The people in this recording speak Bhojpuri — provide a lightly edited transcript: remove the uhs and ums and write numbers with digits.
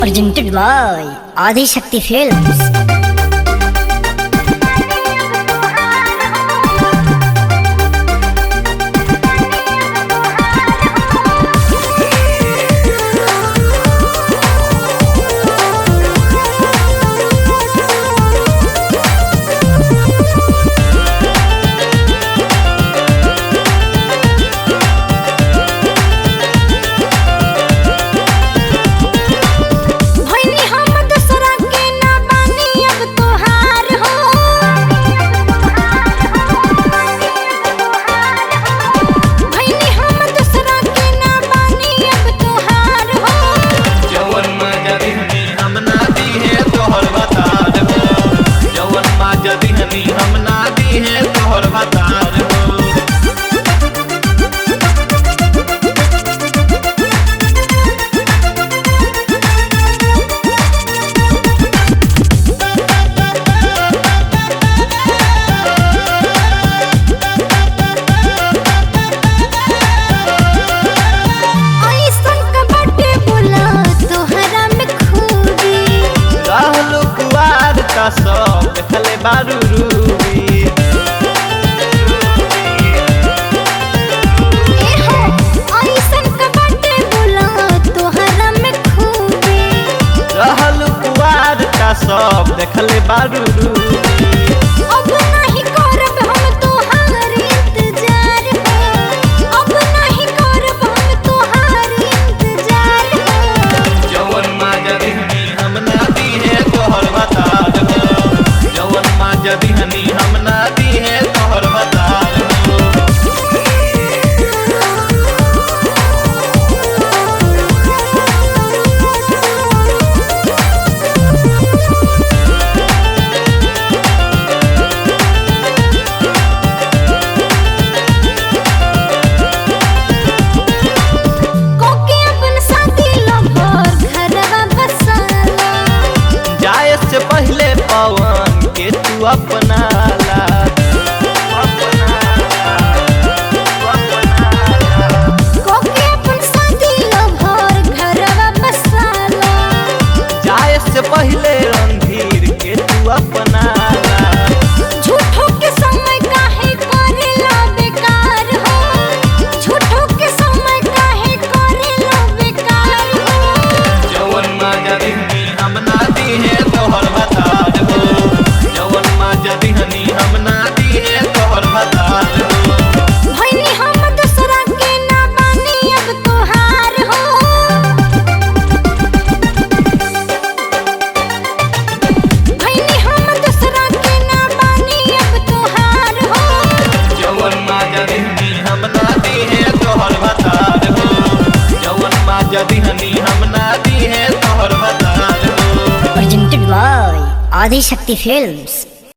Presented by Adi Shakti Films. सब देखले बारू रूबी रहल कुआर का सब देखले बारू रूबी अब नहीं करब हम तोहार इंतजार अब नहीं करब हम तोहार इंतजार जवन माजा दिहनी हम ना दी है तोहर बता जवन माजा दिहनी हम ना दी है तोहर बता पहले पवन के तू अपना ला जाए से पहले रणधीर के तू अपना ला झूठों के समय काहे करेला बेकार हो झूठों के समय काहे करेला बेकार हो जवन माजा दिहनी हम ना दी है तोहर बता जवन माजा दिहनी हम ना दी है तोहर बता भइनी हम दूसरा के ना बानी अब तोहार हो भइनी हम दूसरा के ना बानी अब तोहार हो जवन माजा दिहनी हम ना दी है तोहर बता जवन माजा दिहनी हम ना दी है तोहर बता Presented by Adi Shakti Films.